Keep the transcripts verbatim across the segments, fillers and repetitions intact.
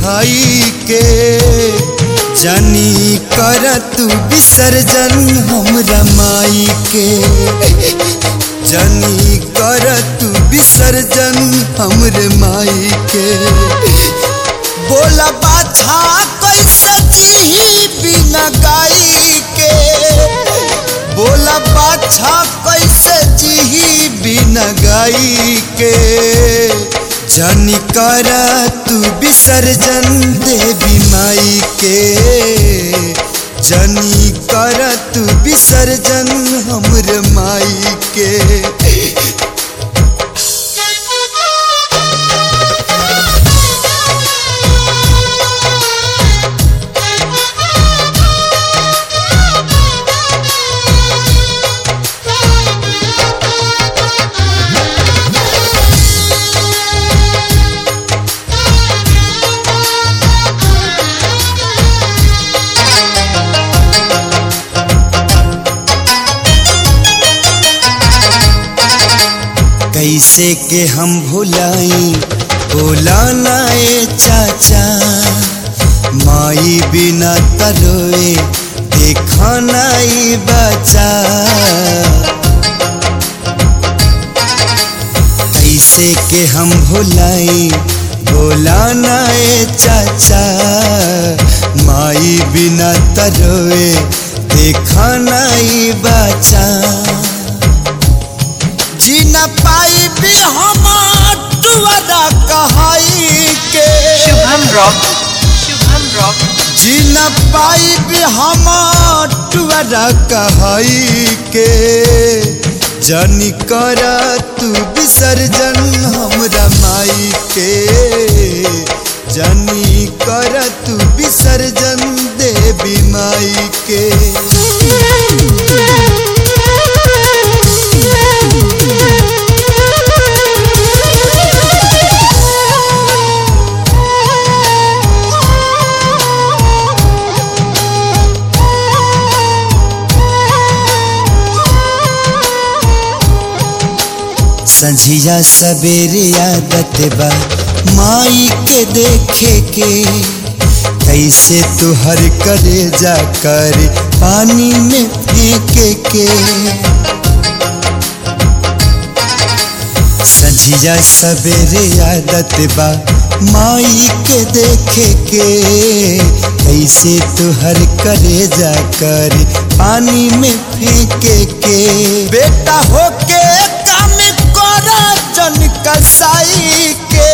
भाई के जानी कर तू विसर्जन हमरा माई के जानी कर तू विसर्जन हमरे माई के बोला बाछा कैसे जी बिना गाई के बोला बाछा कैसे जी बिना गाई के जानी कर तू विसर्जन देवी माई के जानी कर तू विसर्जन हमरे माई के कैसे के हम भुलाई बोला नाए चाचा माई बिना तरोए देखा नाई बचा कैसे के हम भुलाई बोला नाए चाचा माई बिना तरोए देखा नाई बचा जी न पाई भी हम टुअरा कहाई के शुभम रॉक शुभम रॉक जी न पाई भी हम टुअरा कहाई के जानी कर तू विसर्जन हमरा माई के जानी कर तू विसर्जन देवी माई के संझिया सवेरे आदत बा माई के देखे के कैसे तुहर करे जा कर पानी में फेंके के संझिया सवेरे आदत बा माई के देखे के कैसे तुहर करे जा कर पानी में फेंके के बेटा होके जन कसाई के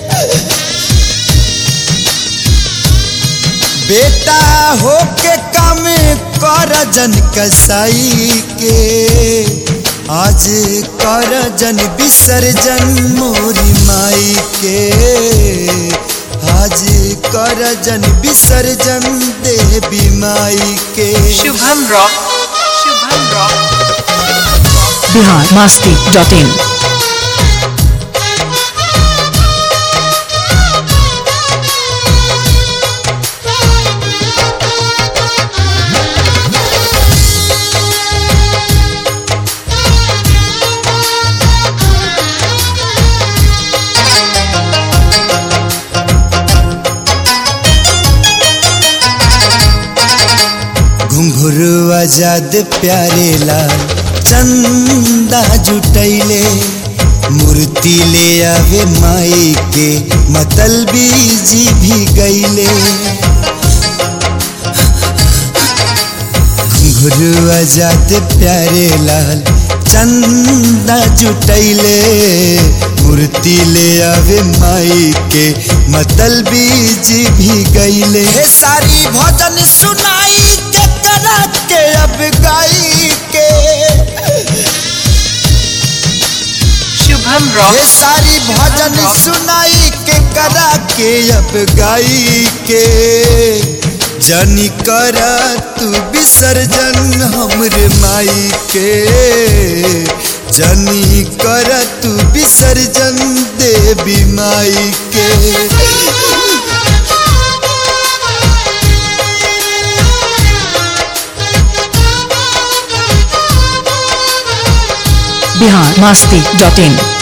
बेटा होके काम कर जन कसाई के आज कर जन विसर्जन मोरी माई के आज कर जन विसर्जन देवी माई के Shubham rock Shubham rock Bihar Masti dot in Ghunghru Azad प्यारे लाल चंदा जुटैले मूर्ति ले आवे माई के मतलबी जी भी गईले घुंघरू आजाद प्यारे लाल चंदा जुटैले मूर्ति ले आवे माई के मतलबी जी भी गईले सारी भजन सुनाई के करा के अब गाई के शुभम रॉक सारी भजन सुनाई के करा के अब गाई के जानी कर तू विसर्जन हमरे माई के जानी कर तू विसर्जन देवी माई के बिहार मस्ती डॉट इन।